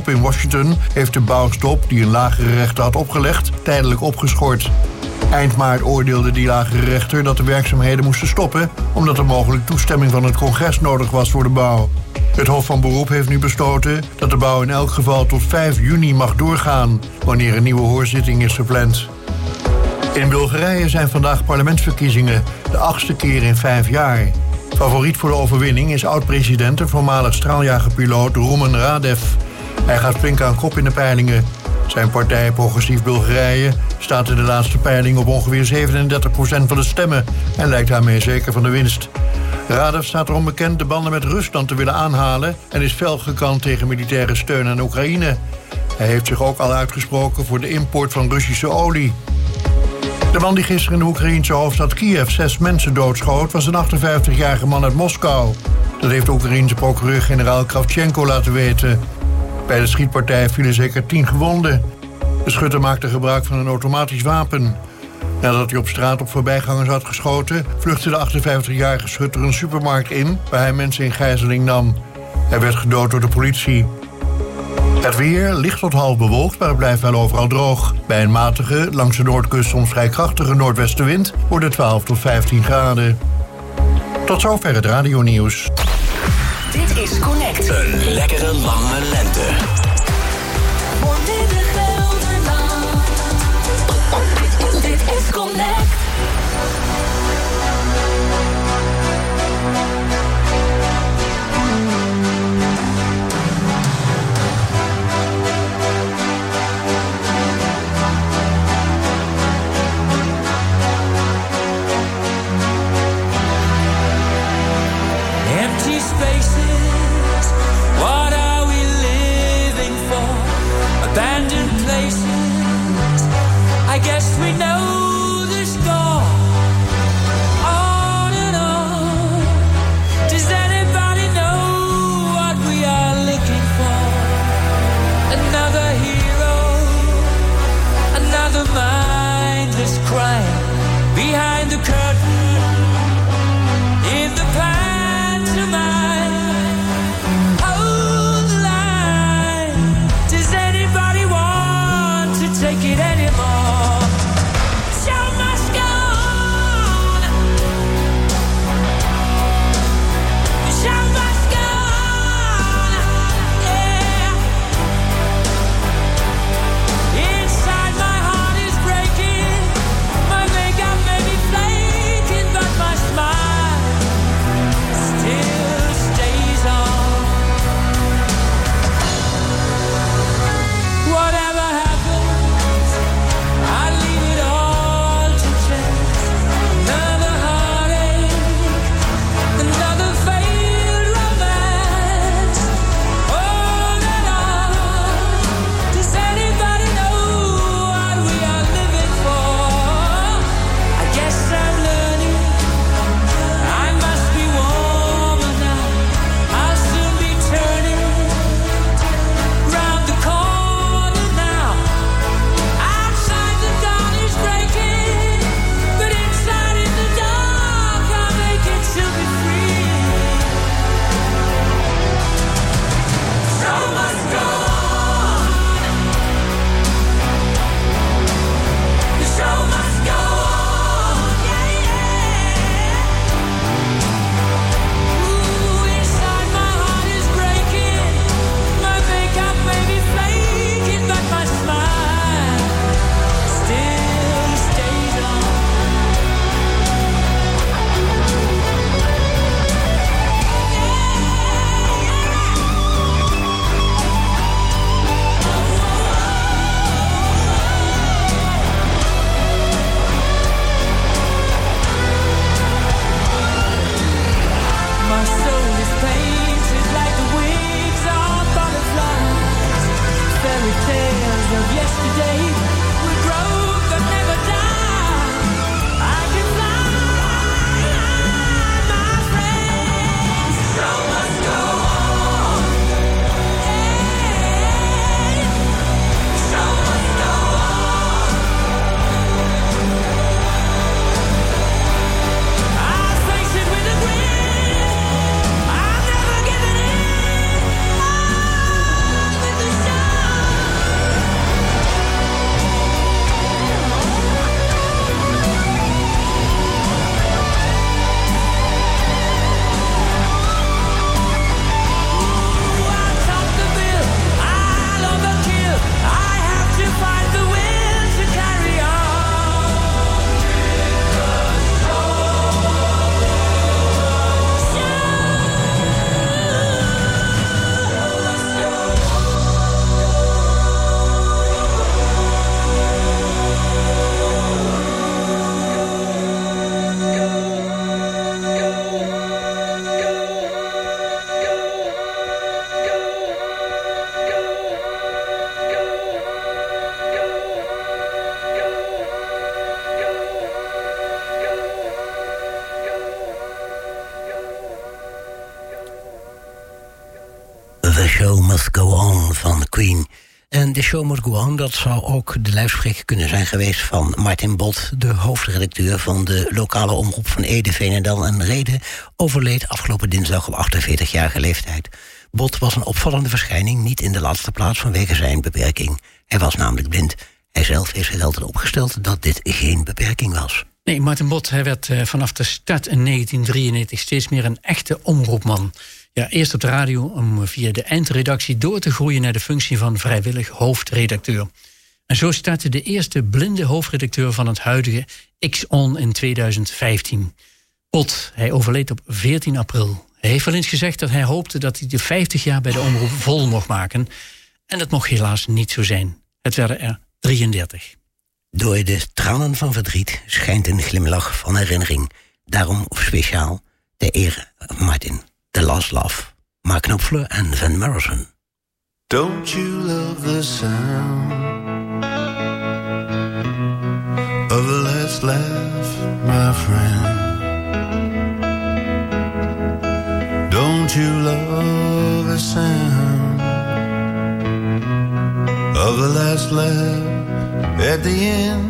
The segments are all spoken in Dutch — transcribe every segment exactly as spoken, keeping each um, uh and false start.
beroep in Washington heeft de bouwstop die een lagere rechter had opgelegd tijdelijk opgeschort. Eind maart oordeelde die lagere rechter dat de werkzaamheden moesten stoppen omdat er mogelijk toestemming van het congres nodig was voor de bouw. Het Hof van Beroep heeft nu besloten dat de bouw in elk geval tot vijf juni mag doorgaan, wanneer een nieuwe hoorzitting is gepland. In Bulgarije zijn vandaag parlementsverkiezingen, de achtste keer in vijf jaar. Favoriet voor de overwinning is oud-president en voormalig straaljagerpiloot Rumen Radev. Hij gaat flink aan kop in de peilingen. Zijn partij Progressief Bulgarije staat in de laatste peiling op ongeveer zevenendertig procent van de stemmen en lijkt daarmee zeker van de winst. Radev staat erom bekend de banden met Rusland te willen aanhalen en is fel gekant tegen militaire steun aan Oekraïne. Hij heeft zich ook al uitgesproken voor de import van Russische olie. De man die gisteren in de Oekraïense hoofdstad Kiev zes mensen doodschoot was een achtenvijftigjarige man uit Moskou. Dat heeft de Oekraïense procureur-generaal Kravchenko laten weten. Bij de schietpartij vielen zeker tien gewonden. De schutter maakte gebruik van een automatisch wapen. Nadat hij op straat op voorbijgangers had geschoten, vluchtte de achtenvijftigjarige schutter een supermarkt in waar hij mensen in gijzeling nam. Hij werd gedood door de politie. Het weer licht tot half bewolkt, maar het blijft wel overal droog. Bij een matige, langs de noordkust soms vrij krachtige noordwestenwind wordt het twaalf tot vijftien graden. Tot zover het radionieuws. Dit is Connect. Een lekkere lange lente. Volledig Gelderland. Dit is Connect. Empty spaces, what are we living for? Abandoned places, I guess we know the score. On and on, does anybody know what we are looking for? Another hero, another mindless crime. Behind the curtain, in the past. Hold the line. Does anybody want to take it anymore? Show must go on. Show must go on. Yeah. Inside my heart is breaking. My makeup may be flaking, but my smile still stays on. Whatever happens, I leave it all to chance. Another heartache, another failed romance. On and on. Does anybody know what we are living for? I guess I'm learning. I must be warmer now. I'll soon be turning round the corner now. Outside the dawn is breaking, but inside in the dark I'll make it to be free. Show must go on. The show must go on. Yeah, yeah. Ooh, inside my heart is breaking. My makeup may be flaking, but my smile still stays on. My soul is painted like the wings of butterflies. Fairy tales of yesterday will grow but never die. I can fly, my friends. The show must go on. Yeah. The show must go on. I'll face it with a grin. I'm never giving in. On with the show. En de show moet go on, dat zou ook de luidspreker kunnen zijn geweest van Martin Bot, de hoofdredacteur van de lokale omroep van Ede, Veenendaal en Rheden, overleed afgelopen dinsdag op achtenveertigjarige leeftijd. Bot was een opvallende verschijning, niet in de laatste plaats vanwege zijn beperking. Hij was namelijk blind. Hij zelf heeft zich altijd opgesteld dat dit geen beperking was. Nee, Martin Bot, hij werd uh, vanaf de start in negentien drieënnegentig steeds meer een echte omroepman. Ja, eerst op de radio om via de eindredactie door te groeien naar de functie van vrijwillig hoofdredacteur. En zo startte de eerste blinde hoofdredacteur van het huidige X-On in tweeduizend vijftien. Bot, hij overleed op veertien april. Hij heeft wel eens gezegd dat hij hoopte dat hij de vijftig jaar bij de omroep vol mocht maken. En dat mocht helaas niet zo zijn. Het werden er drieëndertig. Door de tranen van verdriet schijnt een glimlach van herinnering. Daarom speciaal ter ere Martin. The Last Love. Mark Knopfler en Van Morrison. Don't you love the sound of the last laugh, my friend? Don't you love the sound of the last laugh at the end?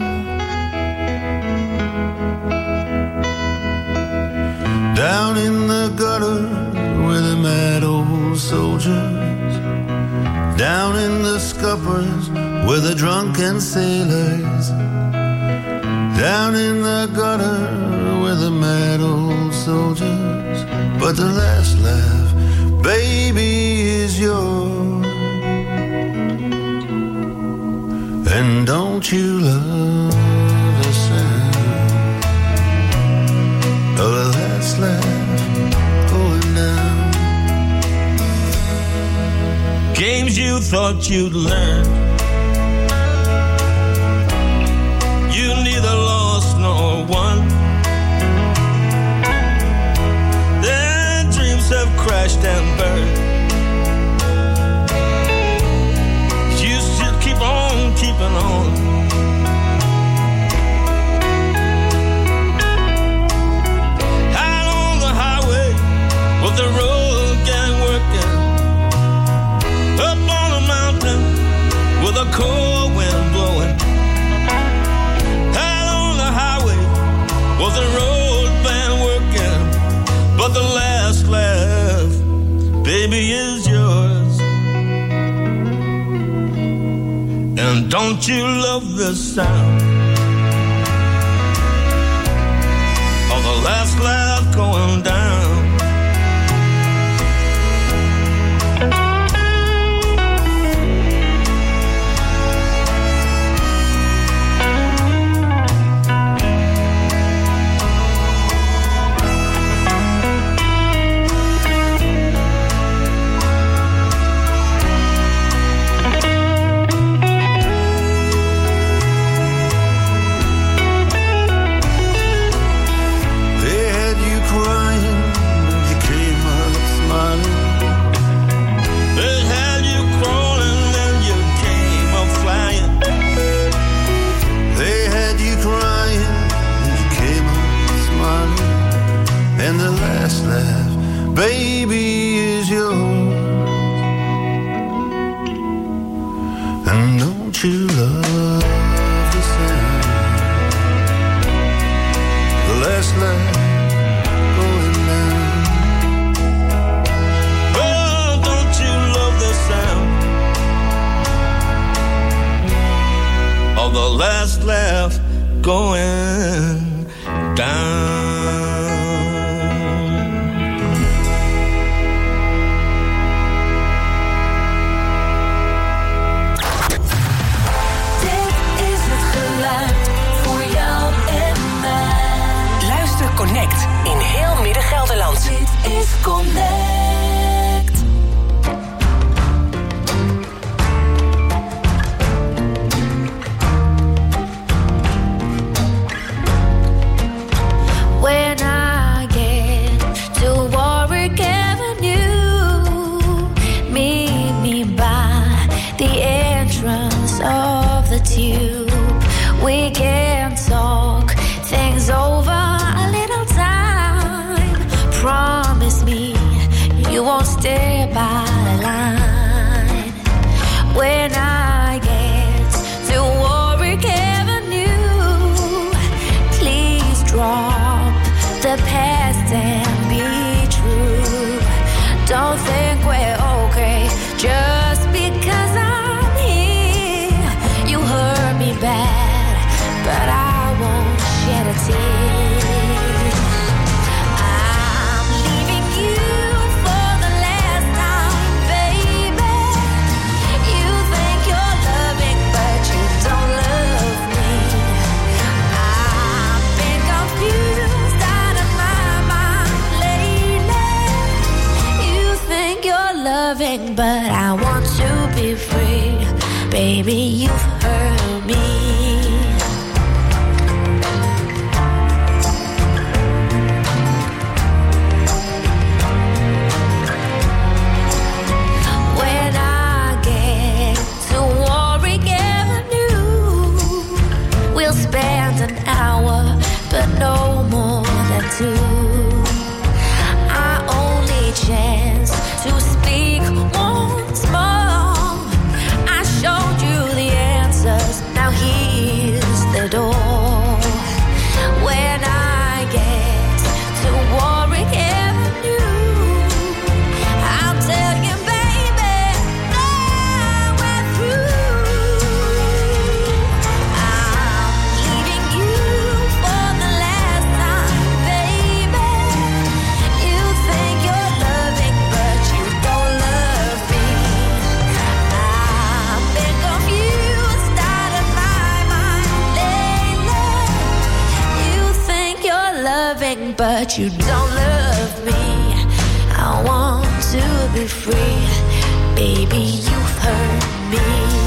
Down in the gutter with the mad old soldiers, down in the scuppers with the drunken sailors, down in the gutter with the mad old soldiers. But the last laugh, baby, is yours. And don't you love the sound of the last laugh going down? Games you thought you'd learn, you neither lost nor won. Their dreams have crashed and burned. You still keep on keeping on. Out on the highway with the road gang working, up on a mountain with a cold wind blowing. Out on the highway was the road band working, but the last laugh, baby, is yours. And don't you love the sound of the last laugh going down? And the last laugh, baby, is yours. And don't you love the sound, the last laugh going down? Oh, don't you love the sound of the last laugh going down? Connect in heel Midden-Gelderland. Dit is Connect. When I get to Warwick Avenue, meet me by the entrance of the tube. We can talk things over. Promise me you won't stay by the line when I baby, you've hurt me. But no more than two. Our only chance to speak once more. I showed you the answers. Now here's the door. When I get to Warwick Avenue, I'll tell you, baby, now we're through. I'm leaving you. But you don't love me. I want to be free. Baby, you've hurt me.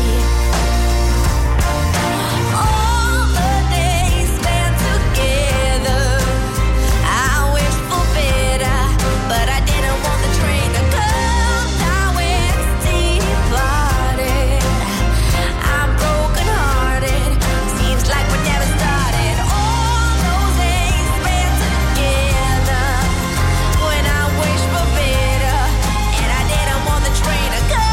All the days spent together, I wish for better, but I didn't want the train to come. Now it's departed. I'm broken hearted. Seems like we never started. All those days spent together, when I wish for better, and I didn't want the train to come.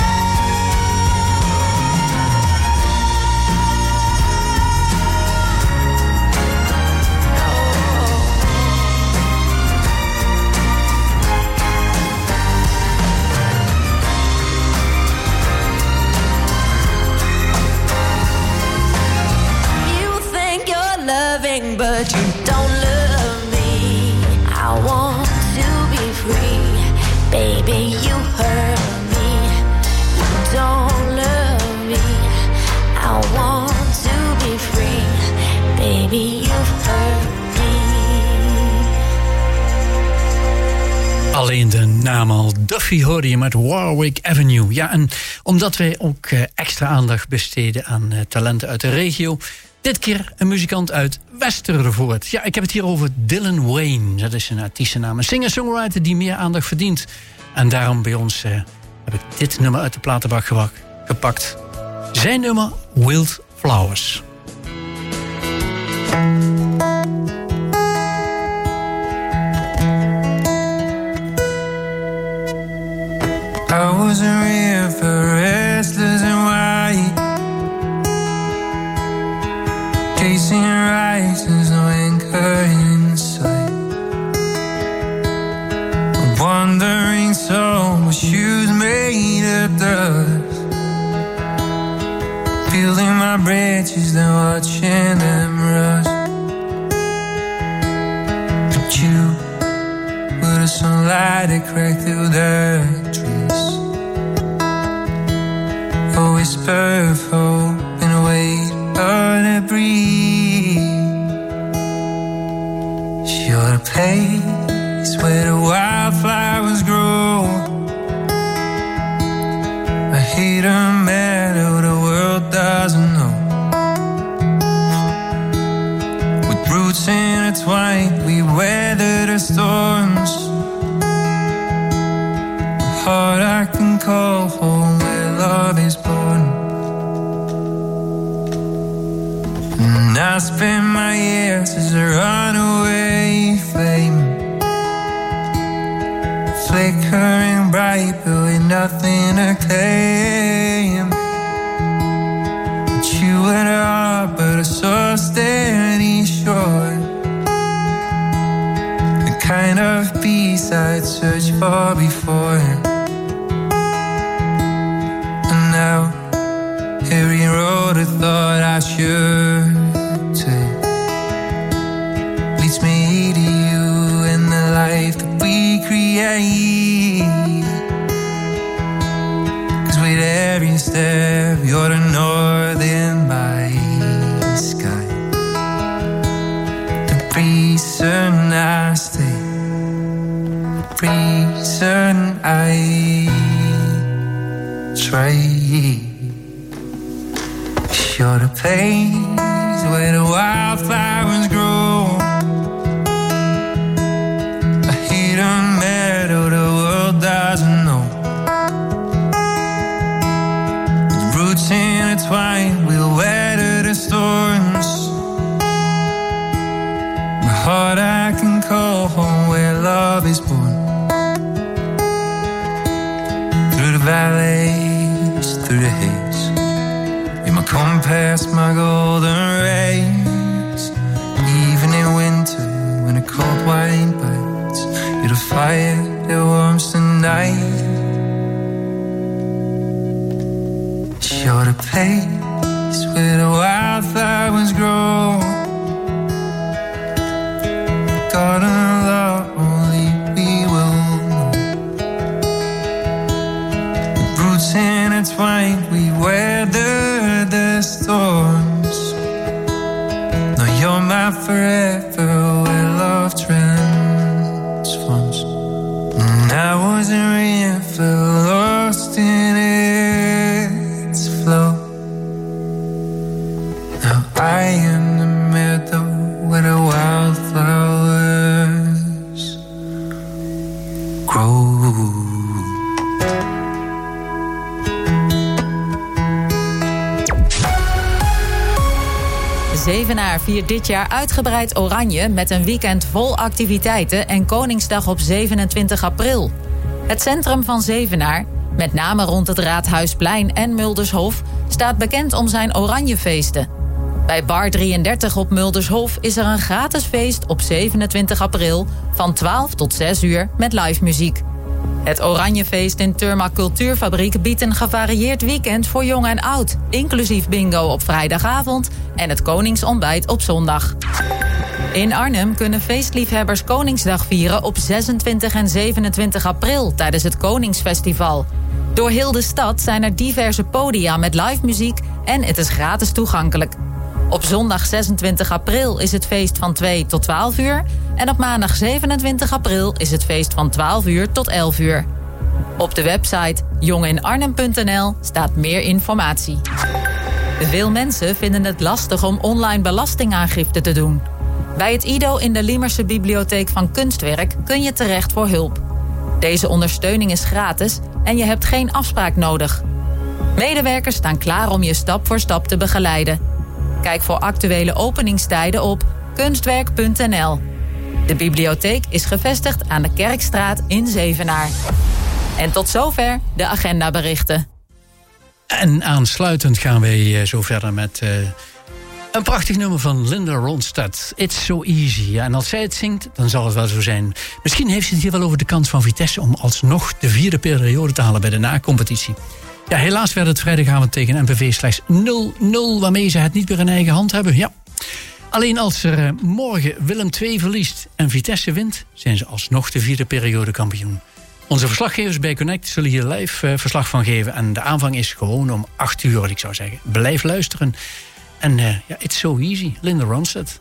You think you're loving, but you don't love me. I want to be free. Baby, you hurt me. You don't love me. I want to be free. Baby, you've hurt me. Alleen de naam al. Duffy hoorde je met Warwick Avenue. Ja, en omdat wij ook uh, extra aandacht besteden aan uh, talenten uit de regio, dit keer een muzikant uit Westervoort. Ja, ik heb het hier over Dylan Wayne. Dat is een artiestennaam. Een singer-songwriter die meer aandacht verdient. En daarom bij ons uh, heb ik dit nummer uit de platenbak gepakt. Zijn nummer Wild Flowers. I was a river, restless and white, chasing rises, no anchor in sight. A wandering soul with shoes made of dust, feeling my branches, then watching them rust. But you were the sunlight that cracked through the trees, a whisper of hope and a weight of the breeze. You're the place where the wildflowers grow, a hidden meadow the world doesn't know. With roots intertwined, we weather the storms, a heart I can call home where love is born. And I spend my years as a runaway flame, flickering bright but with nothing to claim. But you were the heart but a so steady shore, the kind of peace I'd searched for before. And now every road I thought I should take leads me to you and the life that we create. 'Cause with every step you're the northern light sky, the reason I stay, the reason I try. You're the place where the wildflowers grow, a hidden meadow the world doesn't know. With roots intertwined, we'll weather the storms. My heart I can call home where love is born. Through the valleys, through the haze, you're my compass, my golden rays. Even in winter, when the cold wind bites, you're the fire that warms the night. You're the place where the wildflowers grow. Garden of love only we will know. With roots intertwined, we weather the storms. Now you're my forever, where love transforms. And I was a river lost in its flow. Now I am the meadow where the wildflowers grow. Zevenaar viert dit jaar uitgebreid oranje met een weekend vol activiteiten en Koningsdag op zevenentwintig april. Het centrum van Zevenaar, met name rond het Raadhuisplein en Muldershof, staat bekend om zijn oranjefeesten. Bij Bar drieëndertig op Muldershof is er een gratis feest op zevenentwintig april van twaalf tot zes uur met live muziek. Het Oranjefeest in Turma Cultuurfabriek biedt een gevarieerd weekend voor jong en oud, inclusief bingo op vrijdagavond en het Koningsontbijt op zondag. In Arnhem kunnen feestliefhebbers Koningsdag vieren op zesentwintig en zevenentwintig april tijdens het Koningsfestival. Door heel de stad zijn er diverse podia met live muziek en het is gratis toegankelijk. Op zondag zesentwintig april is het feest van twee tot twaalf uur... en op maandag zevenentwintig april is het feest van twaalf uur tot elf uur. Op de website jongeninarnhem punt n l staat meer informatie. Veel mensen vinden het lastig om online belastingaangifte te doen. Bij het I D O in de Liemerse Bibliotheek van Kunstwerk kun je terecht voor hulp. Deze ondersteuning is gratis en je hebt geen afspraak nodig. Medewerkers staan klaar om je stap voor stap te begeleiden. Kijk voor actuele openingstijden op kunstwerk punt n l. De bibliotheek is gevestigd aan de Kerkstraat in Zevenaar. En tot zover de agendaberichten. En aansluitend gaan wij zo verder met uh, een prachtig nummer van Linda Ronstadt. It's so easy. Ja, en als zij het zingt, dan zal het wel zo zijn. Misschien heeft ze het hier wel over de kans van Vitesse om alsnog de vierde periode te halen bij de na-competitie. Ja, helaas werd het vrijdagavond tegen M V V slechts nul nul... waarmee ze het niet meer in eigen hand hebben. Ja. Alleen als er uh, morgen Willem twee verliest en Vitesse wint, zijn ze alsnog de vierde periode kampioen. Onze verslaggevers bij Connect zullen hier live uh, verslag van geven. En de aanvang is gewoon om acht uur, wat ik zou zeggen. Blijf luisteren. En uh, ja, it's so easy. Linda Ronstadt.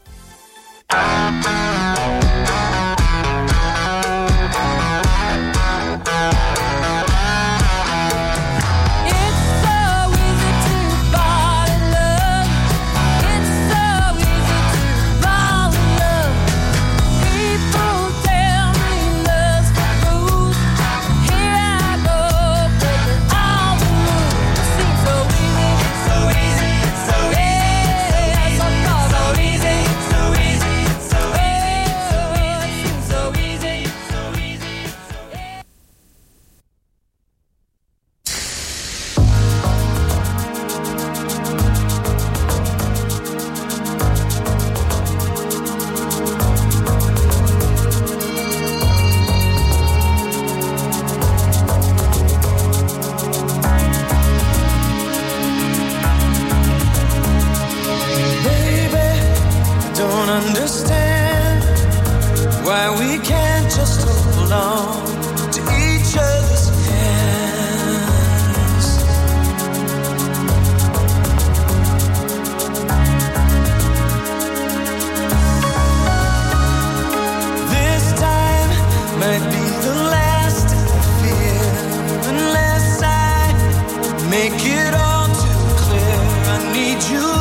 Make it all too clear. I need you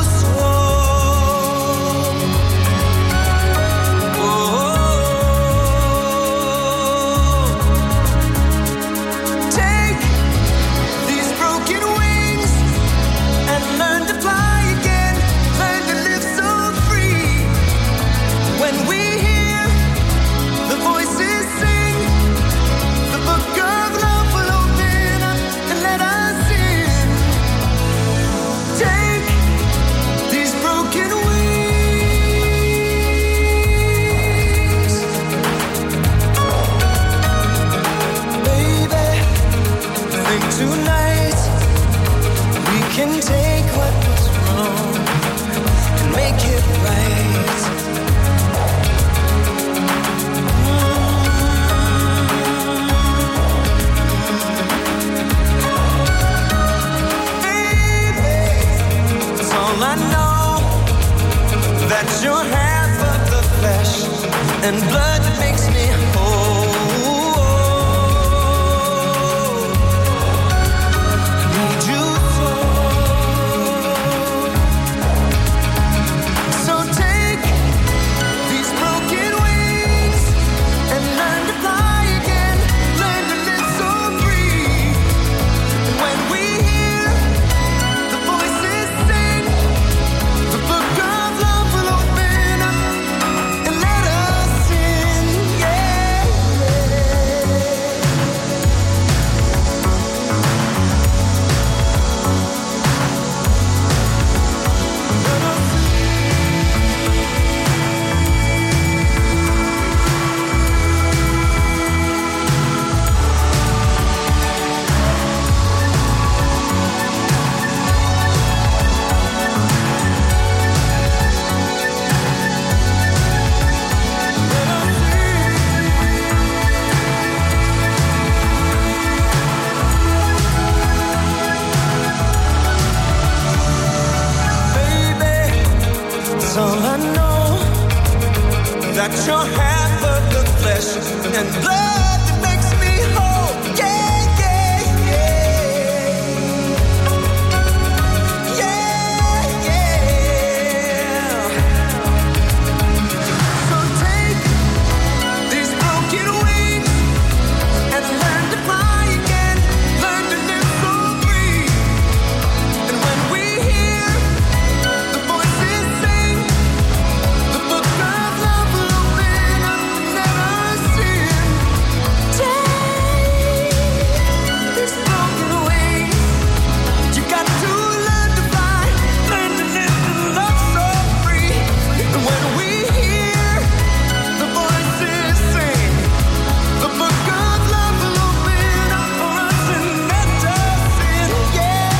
and blood that makes me whole. I need you so. So take these broken wings and learn to fly again. Learn to live so free. And when we hear the voices sing, the book of love will open up and let us in, yeah. That's all I know, that you're half of the flesh and blood that makes me whole. Yeah, yeah, yeah. Yeah, yeah. So take these broken wings and learn to fly again. Learn to live so free. And when we hear the voices sing, the book of love will open up and let us in. Take these broken wings. You got to learn to fly, learn to live and love so free. And when we hear the voices sing, the book of love will open up for us and let us in. Yeah,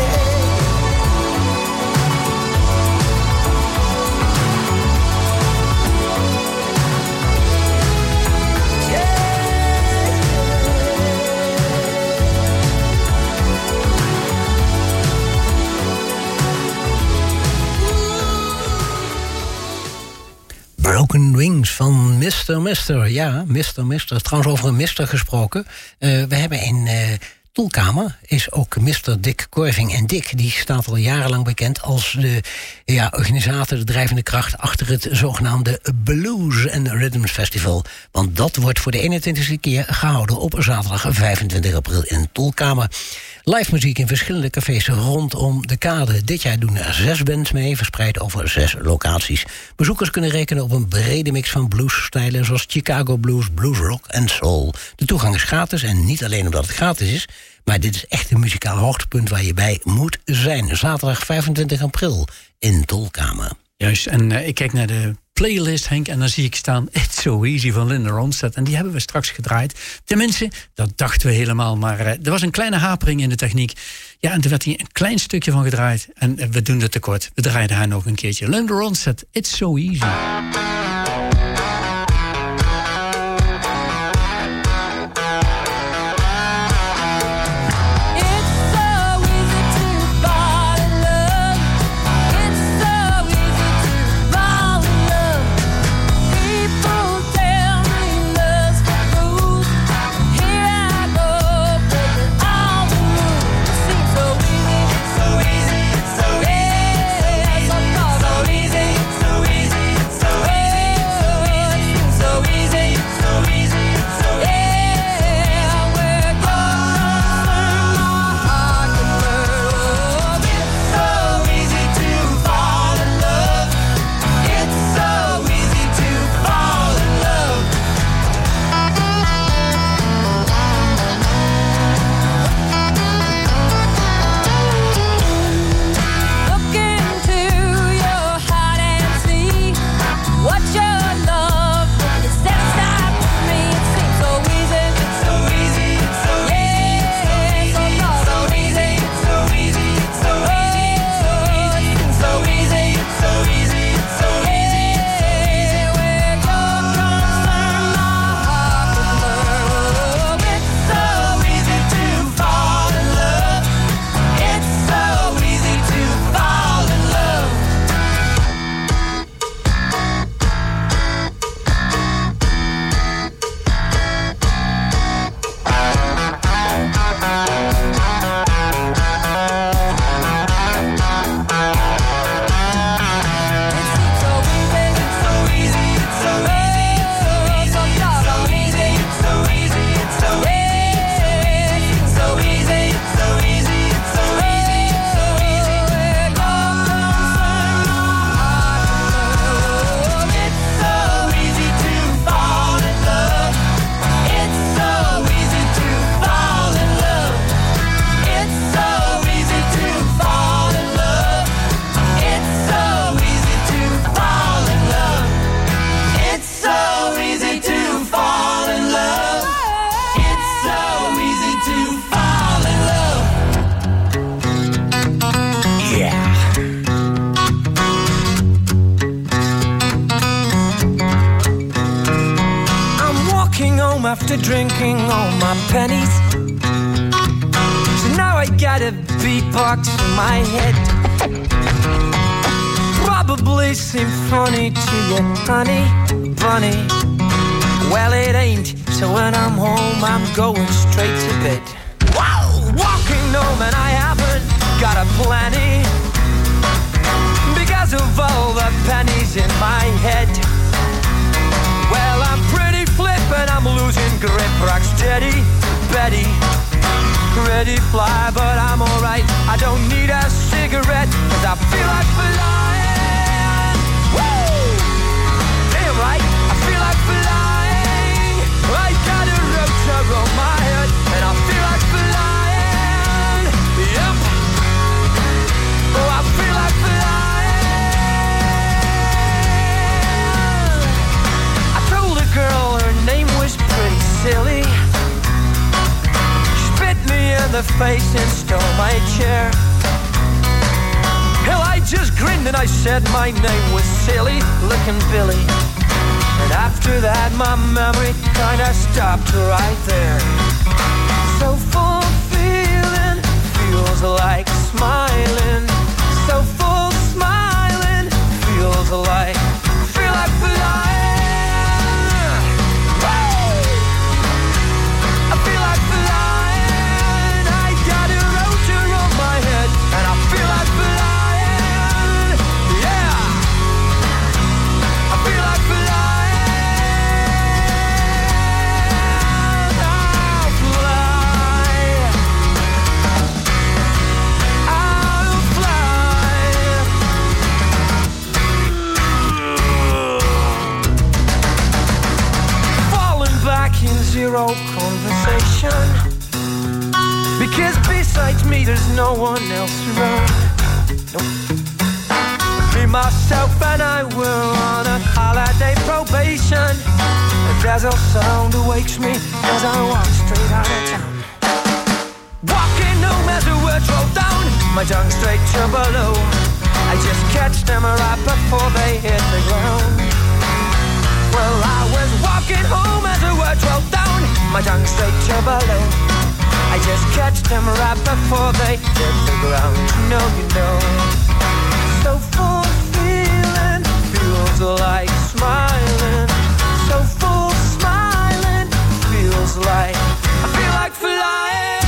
Broken Wings van mister mister Ja, mister mister Trouwens, over een mister gesproken. Uh, we hebben in uh, Toelkamer is ook mister Dick Korving. En Dick die staat al jarenlang bekend als de ja, organisator, de drijvende kracht achter het zogenaamde Blues and Rhythms Festival. Want dat wordt voor de eenentwintigste keer gehouden op zaterdag vijfentwintig april in Toelkamer. Live muziek in verschillende cafés rondom de kade. Dit jaar doen er zes bands mee, verspreid over zes locaties. Bezoekers kunnen rekenen op een brede mix van bluesstijlen zoals Chicago blues, blues rock en soul. De toegang is gratis en niet alleen omdat het gratis is, maar dit is echt een muzikaal hoogtepunt waar je bij moet zijn. Zaterdag vijfentwintig april in Tolkamer. Juist, en uh, ik kijk naar de playlist, Henk, en dan zie ik staan It's So Easy van Linda Ronstadt. En die hebben we straks gedraaid. Tenminste, dat dachten we helemaal. Maar uh, er was een kleine hapering in de techniek. Ja, en toen werd hier een klein stukje van gedraaid. En uh, we doen het tekort. We draaiden haar nog een keertje. Linda Ronstadt, It's So Easy. So easy, so to drinking all my pennies. So now I got a beatbox in my head. Probably seem funny to you, honey bunny. Well, it ain't. So when I'm home, I'm going straight to bed. Wow! Walking home and I haven't got a plenty because of all the pennies in my head. Well, I'm pretty flip and I'm losing grip. Rock steady, Betty, ready fly, but I'm alright. I don't need a cigarette, cause I feel like flying. Woo! Damn right, I feel like flying. I got a rotor on my head, and I feel like flying. Yep. Oh, I feel like flying. I told a girl her name was pretty silly. She spit me in the face and stole my chair. Hell, I just grinned and I said my name was Silly Looking Billy. And after that, my memory kinda stopped right there. So full feeling, feels like smiling. So full smiling, feels like, feel like flying. Woo! I feel like flying. I got a rotor on my head, and I feel like flying. Yeah, I feel like flying. Zero conversation, because besides me there's no one else around. Nope. Me, myself and I were on a holiday probation. A dazzle sound awakes me as I walk straight out of town. Walking home as the words roll down, my tongue straight to below. I just catch them right before they hit the ground. Well, I was walking home as the words rolled down, my tongue straight to below. I just catch them right before they hit the ground. You know, you know. So full feeling, feels like smiling. So full smiling, feels like, I feel like flying.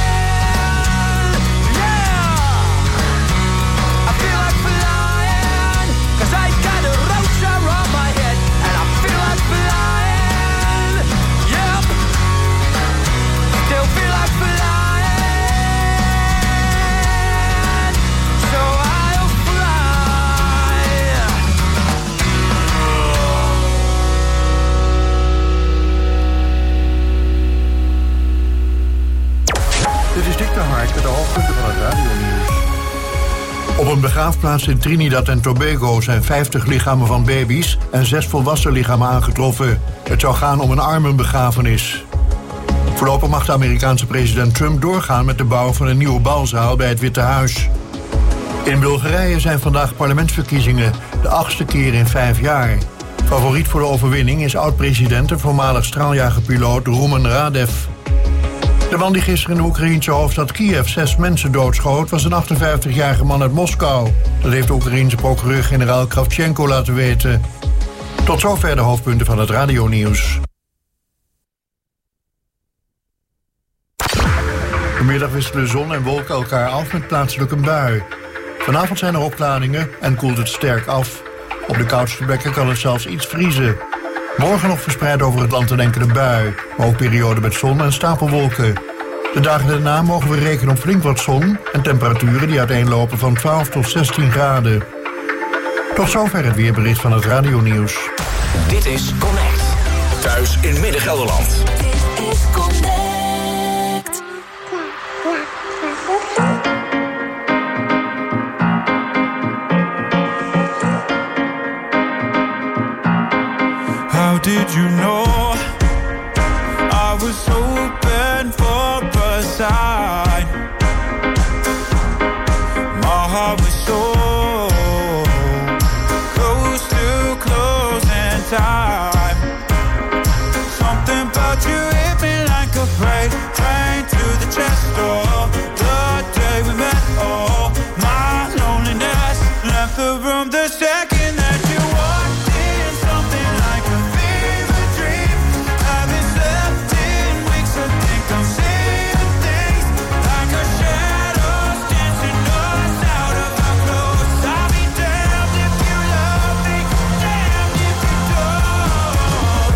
Yeah, I feel like flying, cause I got a rotor on my head, and I feel like flying. Yep, still feel like flying. So I'll fly. Dit is Dick de Hark met de hoofdpunten van het radionieuws. Op een begraafplaats in Trinidad en Tobago zijn vijftig lichamen van baby's en zes volwassen lichamen aangetroffen. Het zou gaan om een armenbegrafenis. Voorlopig mag de Amerikaanse president Trump doorgaan met de bouw van een nieuwe balzaal bij het Witte Huis. In Bulgarije zijn vandaag parlementsverkiezingen, de achtste keer in vijf jaar. Favoriet voor de overwinning is oud-president en voormalig straaljagerpiloot Roman Radev. De man die gisteren in de Oekraïense hoofdstad Kiev zes mensen doodschoot was een achtenvijftigjarige man uit Moskou. Dat heeft de Oekraïense procureur-generaal Kravchenko laten weten. Tot zover de hoofdpunten van het radionieuws. Vanmiddag wisselen zon en wolken elkaar af met plaatselijk een bui. Vanavond zijn er opklaringen en koelt het sterk af. Op de koudste plekken kan het zelfs iets vriezen. Morgen nog verspreid over het land een enkele bui, maar ook perioden met zon en stapelwolken. De dagen daarna mogen we rekenen op flink wat zon en temperaturen die uiteenlopen van twaalf tot zestien graden. Tot zover het weerbericht van het radionieuws. Dit is Connect. Thuis in Midden-Gelderland. Dit is Connect. How did you know I was hoping for a sign? My heart was so close to closing time. Something about you hit me to the chest. Oh, the day we met. Oh, my loneliness left the room the second that you walked in. Something like a fever dream. Haven't slept in weeks. I think I'm seeing things like a shadows dancing us out of our clothes. I'll be damned if you love me, damned if you don't.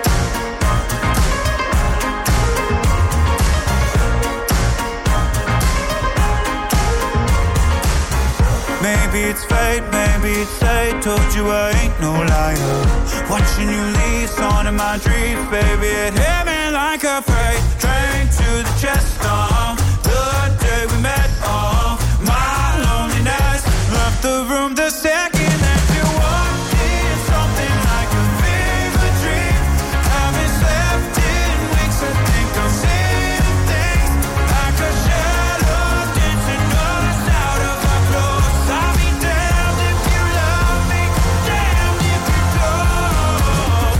Maybe it's fate, maybe it's fate. Told you I ain't no liar. Watching you leave, on in my dreams, baby. It hit me like a freight train to the chest. Uh, the day we met. Uh, my loneliness left the room the second that you walked in. Something like a fever dream. Haven't slept in weeks. I think I'm seeing things like a shadow dancing us out of our clothes. I'll be damned if you love me, damned if you don't.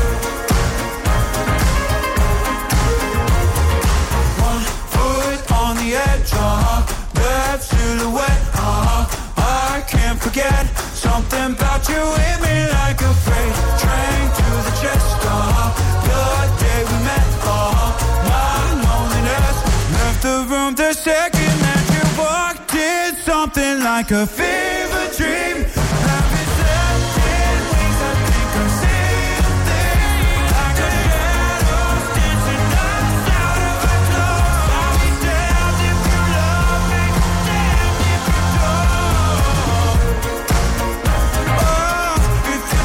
One foot on the edge, uh-huh. That silhouette, uh-huh. I can't forget something about you hit me like a freight train to the chest, uh-huh. The day we met, uh-huh. My loneliness left the room the second that you walked in. Something like a fever dream. Haven't slept in weeks. I think I'm seeing things like a shadows dancing us out of our clothes. I'll be damned if you love me, damned if you don't. Oh, if you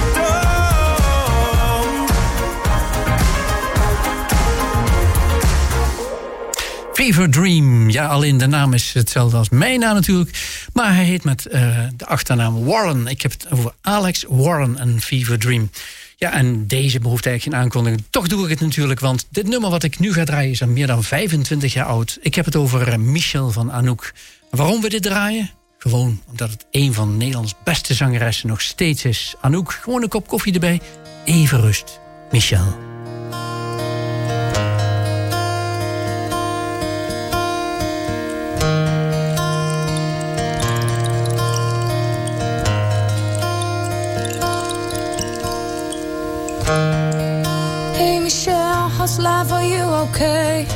don't. Fever Dream. Ja, alleen de naam is hetzelfde als mijn naam natuurlijk. Maar hij heet met uh, de achternaam Warren. Ik heb het over Alex Warren en Fever Dream. Ja, en deze behoeft eigenlijk geen aankondiging. Toch doe ik het natuurlijk, want dit nummer wat ik nu ga draaien is al meer dan vijfentwintig jaar oud. Ik heb het over uh, Michel van Anouk. En waarom we dit draaien? Gewoon omdat het een van Nederlands beste zangeressen nog steeds is. Anouk, gewoon een kop koffie erbij. Even rust. Michel. Hey Michelle, how's life? Are you okay?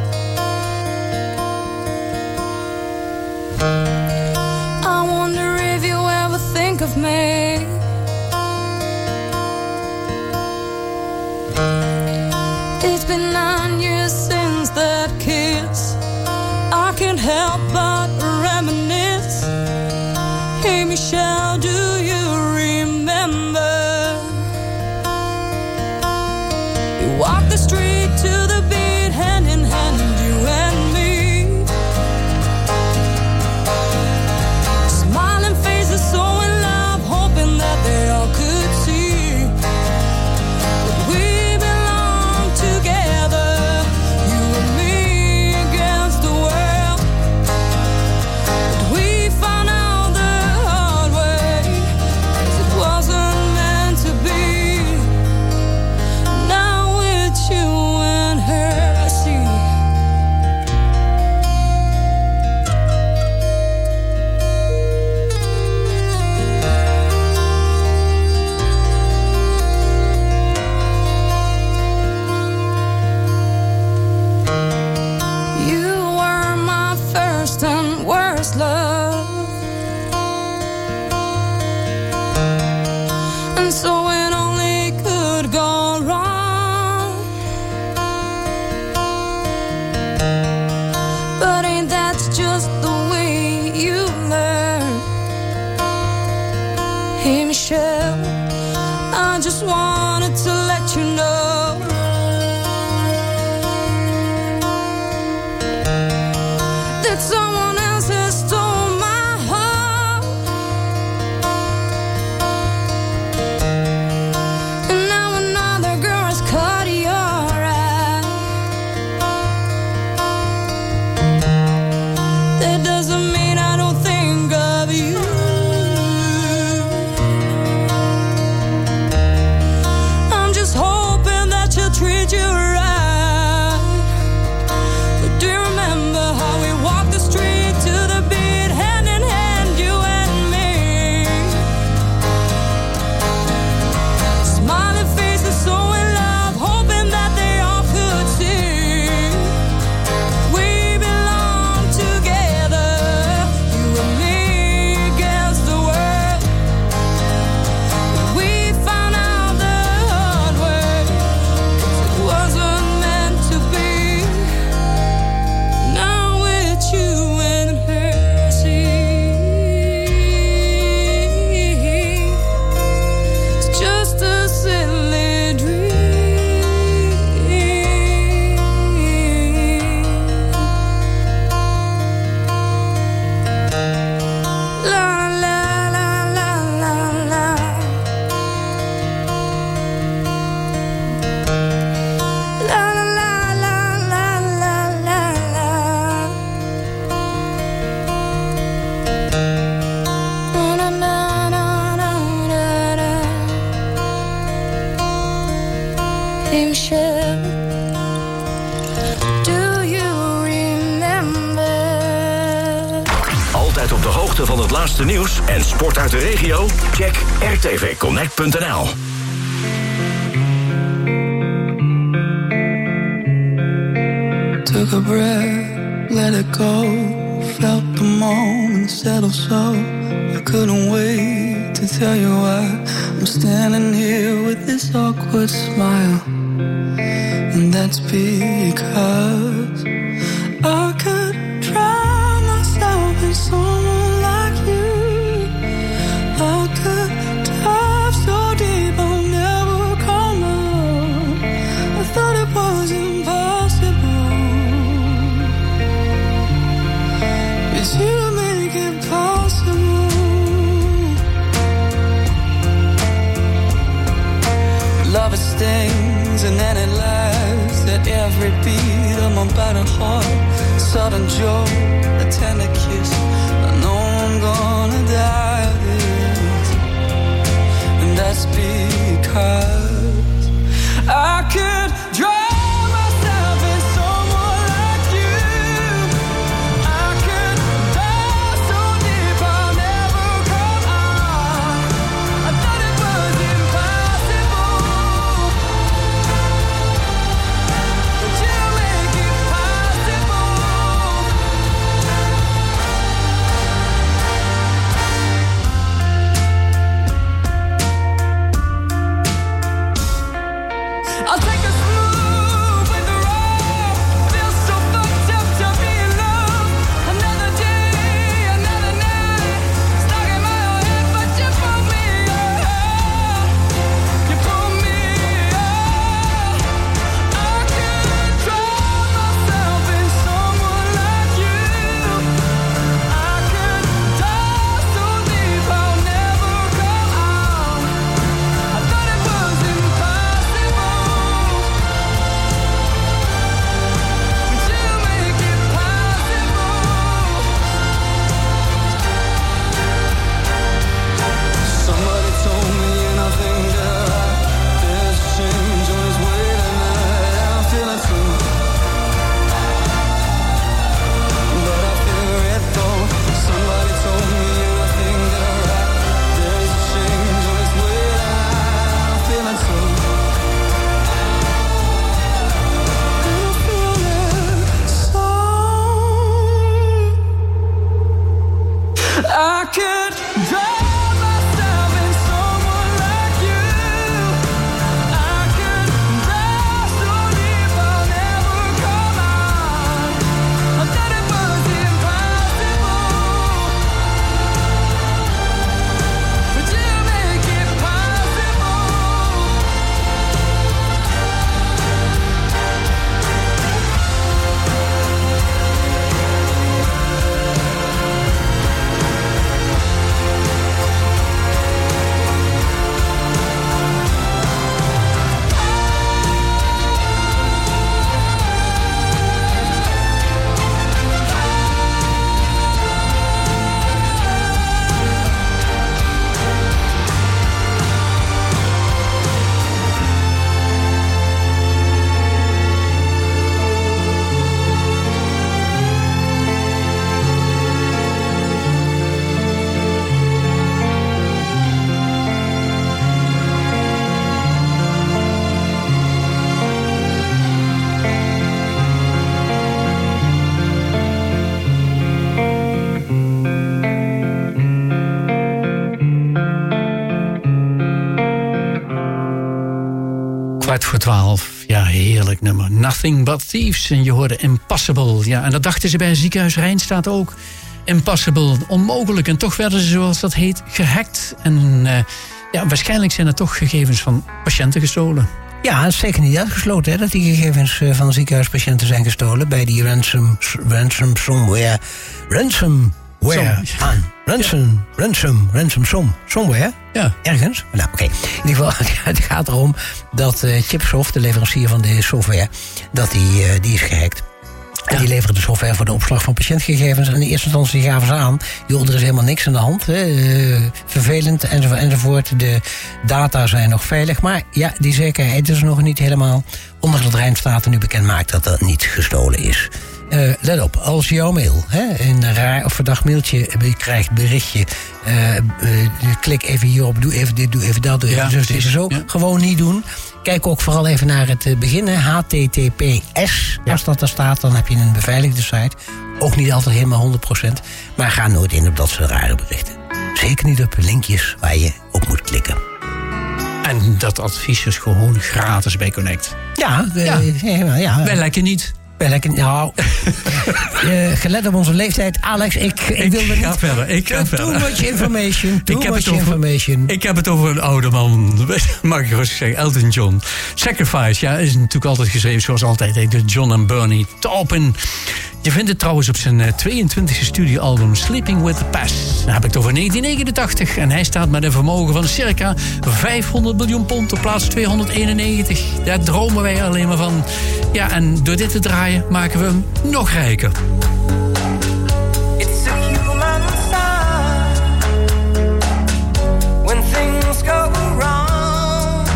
I wonder if you ever think of me. It's been nine years since that kiss. I can't help but reminisce. Hey Michelle, do you remember? You walk the street to the beat, hand in hand, you and me. Smiling faces, so in love, hoping that they all could see that we belong together, you and me against the world. But we found out the hard way, 'cause it wasn't meant to be. Now it's you and her, I see. You were my first and worst love, and so it only could go wrong. But ain't that just the way you learn? Hey Michelle, I just wanted to let you know that someone else has stole my heart, and now another girl has caught your eye. That doesn't mean I don't think of you. hoogte van het laatste nieuws en sport uit de regio? Check r t v connect punt n l. Took a breath, let it go. Felt the moment settle so. I couldn't wait to tell you why I'm standing here with this awkward smile. And that's because I could drown myself in someone like you. I could dive so deep I'll never come out. I thought it was impossible, but you make it possible. Love it stings and then it laughs at every beat of my battered heart. Sudden joy, a tender kiss. I know I'm gonna die of this, and that's because I could drown myself in someone like you. I could dive so deep I'll never come out. I thought it was impossible, but you make it possible. I'll take a smooth with the road. Feel so fucked up to be in love. Another day, another night. Stuck in my own head, but you pulled me up. You pulled me up. I could drown myself in someone like you. I could dive so deep I'll never come out. I thought it was impossible, but you make it possible. Somebody told me nothing that there's a change on its way tonight. I feel it too, but I feel it though. Somebody told me nothing that there's a change on its way tonight. I feel it too. I feel it so. I could drown myself in someone like you. I could dive so deep I'll never come out. I thought it was impossible, but you make it possible. Kwart voor twaalf. Ja, heerlijk nummer. Nothing But Thieves. En je hoorde Impossible. Ja, en dat dachten ze bij het ziekenhuis Rijnstaat ook. Impossible, onmogelijk. En toch werden ze, zoals dat heet, gehackt. En uh, ja, waarschijnlijk zijn er toch gegevens van patiënten gestolen. Ja, het is zeker niet uitgesloten hè, dat die gegevens uh, van ziekenhuispatiënten zijn gestolen bij die ransom, ransom somewhere. Ransom Where? Aan. Ransom, ja. ransom, ransom, som. Somewhere? Ja. Ergens? Nou, oké. Okay. In ieder geval, het gaat erom dat uh, Chipsoft, de leverancier van de software, dat die, uh, die is gehackt. En ja. die leveren de software voor de opslag van patiëntgegevens. En in eerste instantie gaven ze aan, joh, er is helemaal niks aan de hand. Hè. Uh, vervelend, enzovoort, enzovoort. De data zijn nog veilig. Maar ja, die zekerheid is nog niet helemaal. Ondanks dat Rijnstaat nu bekend maakt dat er niet gestolen is. Uh, let op, als jouw mail hè, een raar of verdacht mailtje je krijgt, berichtje... Uh, uh, klik even hierop, doe even dit, doe even dat, doe even Ja, zo, precies. even zo. Ja. Gewoon niet doen. Kijk ook vooral even naar het uh, begin, hè. H T T P S. Als dat er staat, dan heb je een beveiligde site. Ook niet altijd helemaal honderd procent. Maar ga nooit in op dat soort rare berichten. Zeker niet op linkjes waar je op moet klikken. En dat advies is gewoon gratis bij Connect. Ja, uh, Ja. ja. ja. Wij lekker niet. Wel lekker, nou, uh, gelet op onze leeftijd, Alex, ik, ik, Ik wil er ga niet... verder, ik ga too verder. much information, too Ik heb much het over- information. Ik heb het over een oude man, mag ik rustig zeggen, Elton John. Sacrifice, ja, is natuurlijk altijd geschreven zoals altijd, hè, door John en Bernie Taupin. Je vindt het trouwens op zijn uh, tweeëntwintigste studioalbum Sleeping with the Past. Dan heb ik het over negentien negenentachtig. En hij staat met een vermogen van circa vijfhonderd miljoen pond op plaats tweehonderdeenennegentig. Daar dromen wij alleen maar van. Ja, en door dit te draaien maken we hem nog rijker. It's a human sign when things go wrong,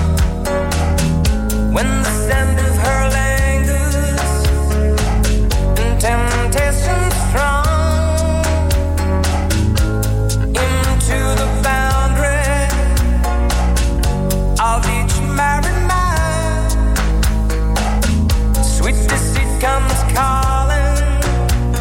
when the scent of her lingers and temptation strong into the boundary of each married man. Sweet deceit comes calling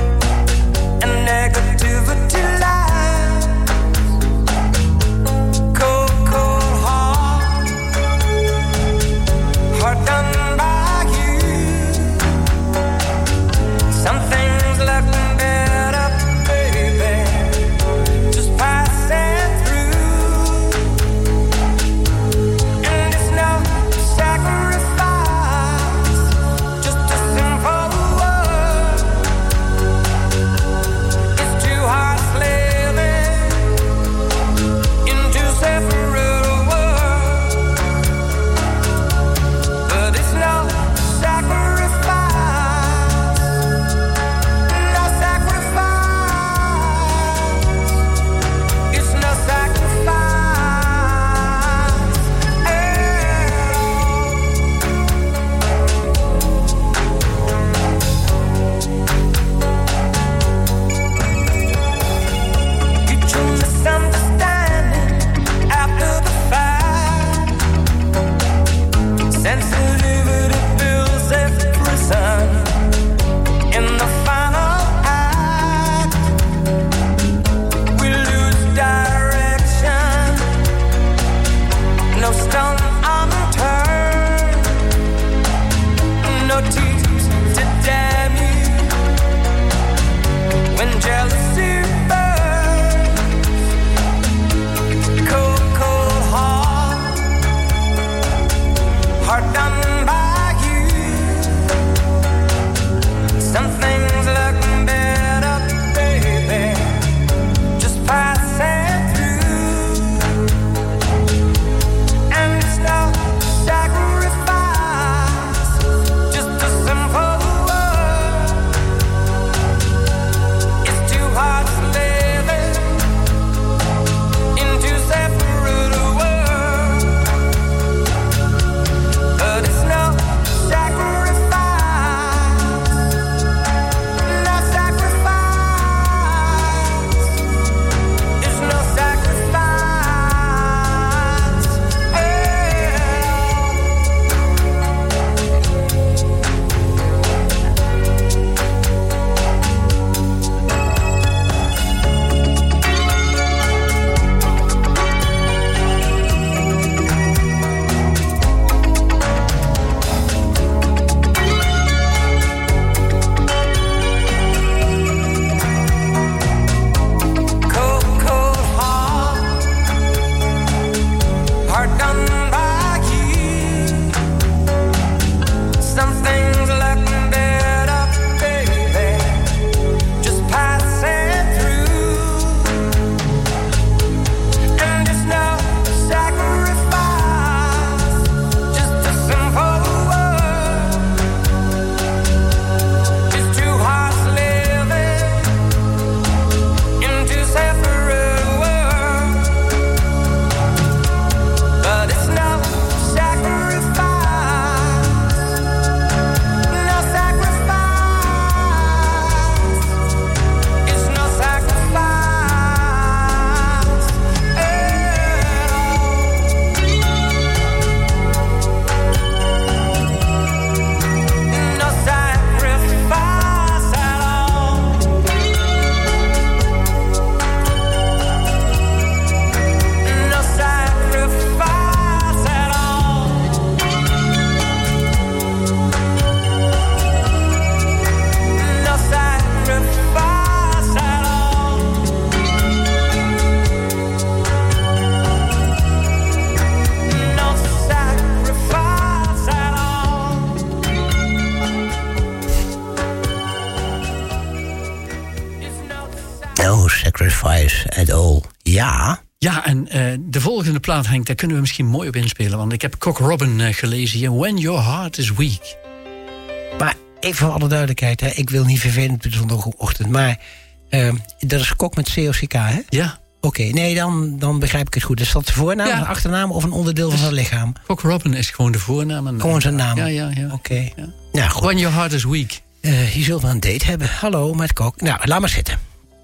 dus at all. Ja. Ja, en uh, de volgende plaat, Henk, daar kunnen we misschien mooi op inspelen. Want ik heb Cock Robin uh, gelezen hier. When Your Heart is Weak. Maar even voor alle duidelijkheid, hè, ik wil niet vervelend op de zondagochtend, maar uh, dat is Kok met C O C K, hè? Ja. Oké, okay, nee, dan, dan begrijp ik het goed. Is dat de voornaam, ja. een achternaam of een onderdeel van zijn lichaam? Cock Robin is gewoon de voornaam. En, gewoon zijn naam? Ja, ja, ja. Oké. Okay. Ja. Ja, goed. When Your Heart is Weak. Uh, je zult wel een date hebben. Hallo, met Kok. Nou, laat maar zitten.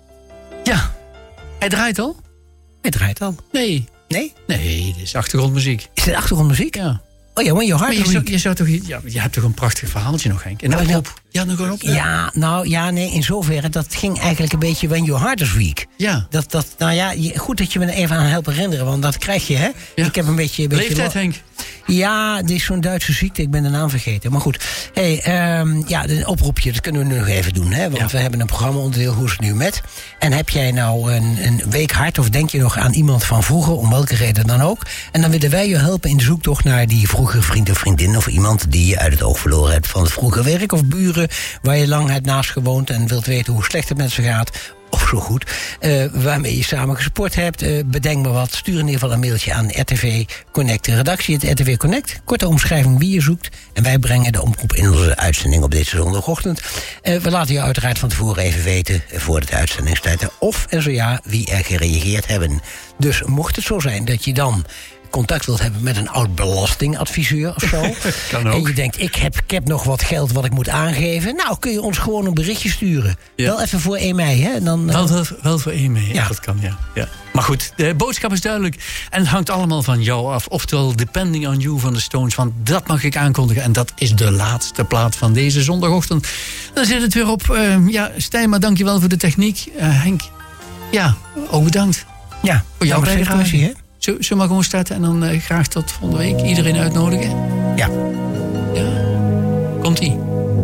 Ja. Hij draait al? Hij draait al. Nee. Nee? Nee, dit is achtergrondmuziek. Is dit achtergrondmuziek? Ja. Oh ja, When Your Heart is Weak. Je, zou toch, ja, je hebt toch een prachtig verhaaltje nog, Henk? En nou, nou, op. Ja, nog op. Ja. ja, nou ja, nee, in zoverre. Dat ging eigenlijk een beetje When Your Heart is Weak. Ja. Dat, dat, nou ja, goed dat je me er even aan helpt herinneren, want dat krijg je, hè? Ja. Ik heb een beetje... Een beetje Leeftijd, lo- Henk? Ja, dit is zo'n Duitse ziekte, ik ben de naam vergeten. Maar goed, hey, um, ja, een oproepje, dat kunnen we nu nog even doen, hè? Want ja. we hebben een programma-onderdeel, Hoe is het nu met? En heb jij nou een, een week hard, of denk je nog aan iemand van vroeger, om welke reden dan ook? En dan willen wij je helpen in de zoektocht naar die vroege vriend of vriendin, of iemand die je uit het oog verloren hebt van het vroege werk, of buren waar je lang hebt naast gewoond en wilt weten hoe slecht het met ze gaat, of zo goed, uh, waarmee je samen gesport hebt. Uh, bedenk maar wat, stuur in ieder geval een mailtje aan R T V Connect, de redactie het R T V Connect. Korte omschrijving wie je zoekt. En wij brengen de omroep in onze uitzending op deze zondagochtend. Uh, we laten je uiteraard van tevoren even weten, uh, voor de uitzendingstijd, of en zo ja, wie er gereageerd hebben. Dus mocht het zo zijn dat je dan contact wilt hebben met een oud belastingadviseur of zo. Kan ook. En je denkt, ik heb, ik heb nog wat geld wat ik moet aangeven. Nou, kun je ons gewoon een berichtje sturen. Ja. Wel even voor één mei, hè? Dan, wel, wel, wel voor één mei, ja. Ja. Dat kan, ja. ja. Maar goed, de boodschap is duidelijk. En het hangt allemaal van jou af. Oftewel, Depending on You van de Stones. Want dat mag ik aankondigen. En dat is de laatste plaat van deze zondagochtend. Dan zit het weer op. Uh, ja, Stijn, maar dankjewel voor de techniek. Uh, Henk, ja, ook bedankt. Ja, voor jouw bijdrage, hè? Zullen we maar gewoon starten en dan uh, graag tot volgende week iedereen uitnodigen? Ja. Ja. Komt-ie.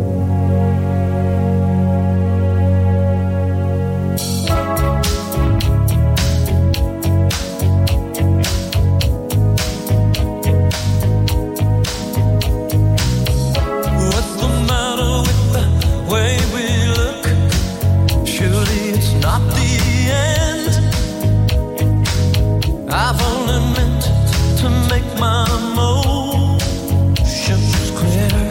What's the matter with the way we look? Surely it's not the end. I've only meant to make my emotions clear.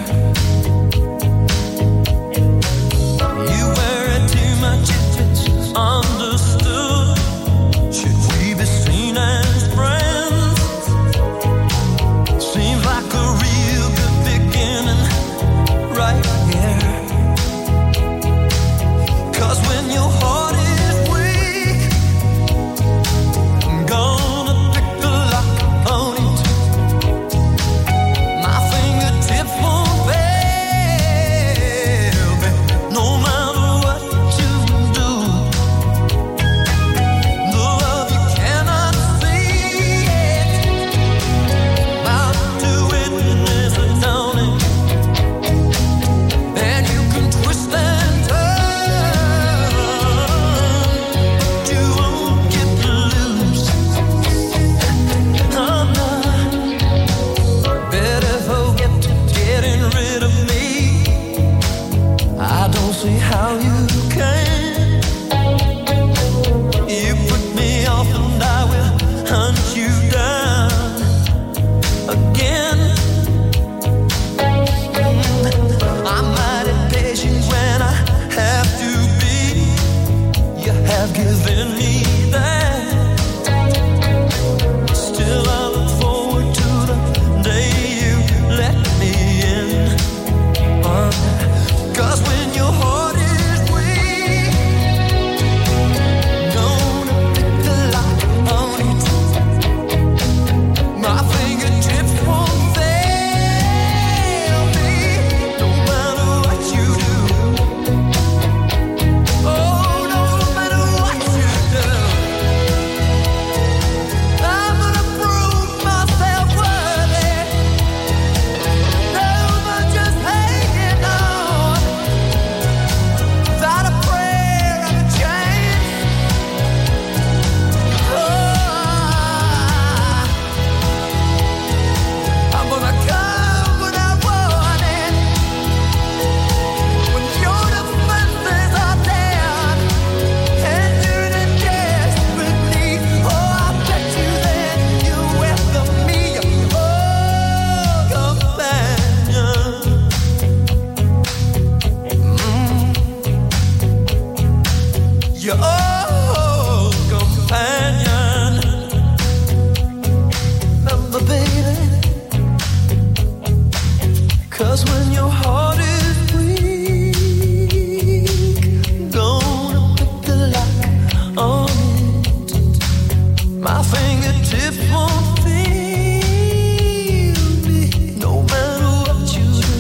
You worry too much if it's understood. Should we be seen as friends? Seems like a real good beginning right here. 'Cause when your heart is weak, I'm gonna pick the lock on it. My fingertips won't fail me, no matter what you do. The love you cannot see it, about to witness it, don't it? And you can twist and turn, but you won't get loose. I'm not better forget getting rid of me. I don't see how you can. You put me off and I will hunt you down again. I'm mighty patient when I have to be. You have given me that. Still I look forward to the day you let me in. Uh, 'Cause when your heart is weak, gonna pick the lock on it. fingertip won't feel me, no matter what you do.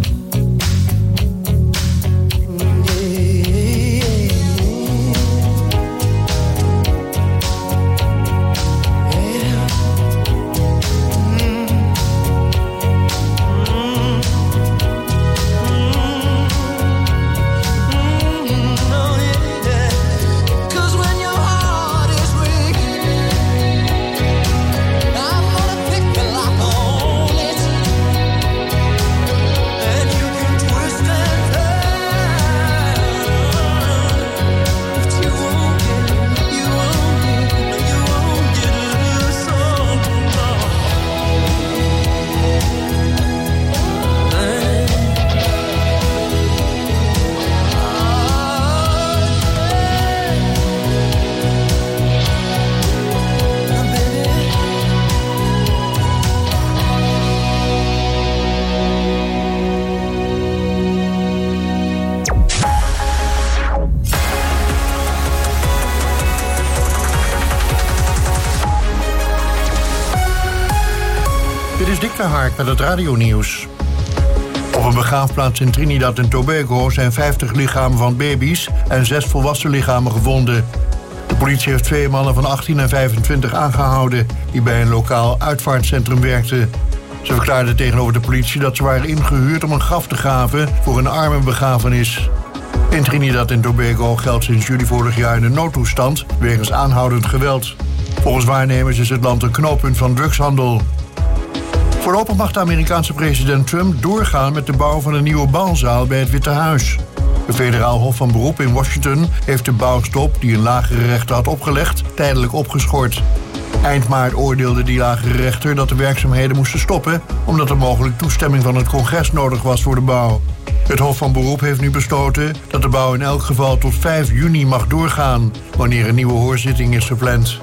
Dit is Dick de Hark met het radionieuws. Op een begraafplaats in Trinidad en Tobago zijn vijftig lichamen van baby's en zes volwassen lichamen gevonden. De politie heeft twee mannen van achttien en vijfentwintig aangehouden die bij een lokaal uitvaartcentrum werkten. Ze verklaarden tegenover de politie dat ze waren ingehuurd om een graf te graven voor een armenbegrafenis. In Trinidad en Tobago geldt sinds juli vorig jaar een noodtoestand wegens aanhoudend geweld. Volgens waarnemers is het land een knooppunt van drugshandel. Voorlopig mag de Amerikaanse president Trump doorgaan met de bouw van een nieuwe balzaal bij het Witte Huis. De federaal hof van beroep in Washington heeft de bouwstop die een lagere rechter had opgelegd tijdelijk opgeschort. Eind maart oordeelde die lagere rechter dat de werkzaamheden moesten stoppen omdat er mogelijk toestemming van het congres nodig was voor de bouw. Het hof van beroep heeft nu besloten dat de bouw in elk geval tot vijf juni mag doorgaan wanneer een nieuwe hoorzitting is gepland.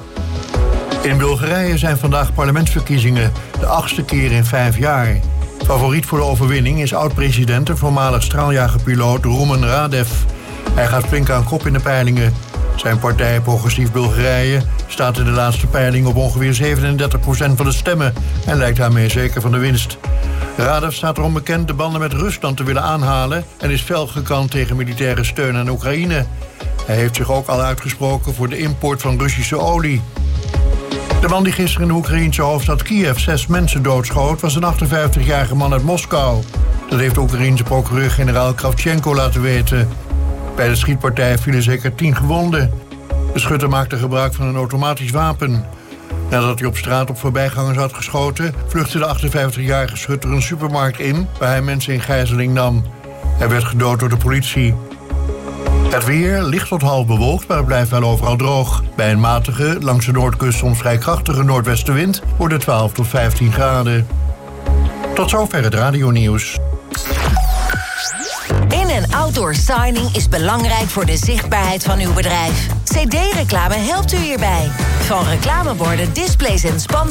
In Bulgarije zijn vandaag parlementsverkiezingen, de achtste keer in vijf jaar. Favoriet voor de overwinning is oud-president en voormalig straaljagerpiloot Rumen Radev. Hij gaat flink aan kop in de peilingen. Zijn partij Progressief Bulgarije staat in de laatste peiling op ongeveer zevenendertig procent van de stemmen en lijkt daarmee zeker van de winst. Radev staat erom bekend de banden met Rusland te willen aanhalen en is fel gekant tegen militaire steun aan Oekraïne. Hij heeft zich ook al uitgesproken voor de import van Russische olie. De man die gisteren in de Oekraïense hoofdstad Kiev zes mensen doodschoot was een achtenvijftigjarige man uit Moskou. Dat heeft de Oekraïense procureur-generaal Kravchenko laten weten. Bij de schietpartij vielen zeker tien gewonden. De schutter maakte gebruik van een automatisch wapen. Nadat hij op straat op voorbijgangers had geschoten, vluchtte de achtenvijftigjarige schutter een supermarkt in waar hij mensen in gijzeling nam. Hij werd gedood door de politie. Het weer licht tot half bewolkt, maar het blijft wel overal droog. Bij een matige, langs de noordkust soms vrij krachtige noordwestenwind wordt het twaalf tot vijftien graden. Tot zover het radionieuws. In- en outdoor signing is belangrijk voor de zichtbaarheid van uw bedrijf. C D-reclame helpt u hierbij. Van reclameborden, displays en span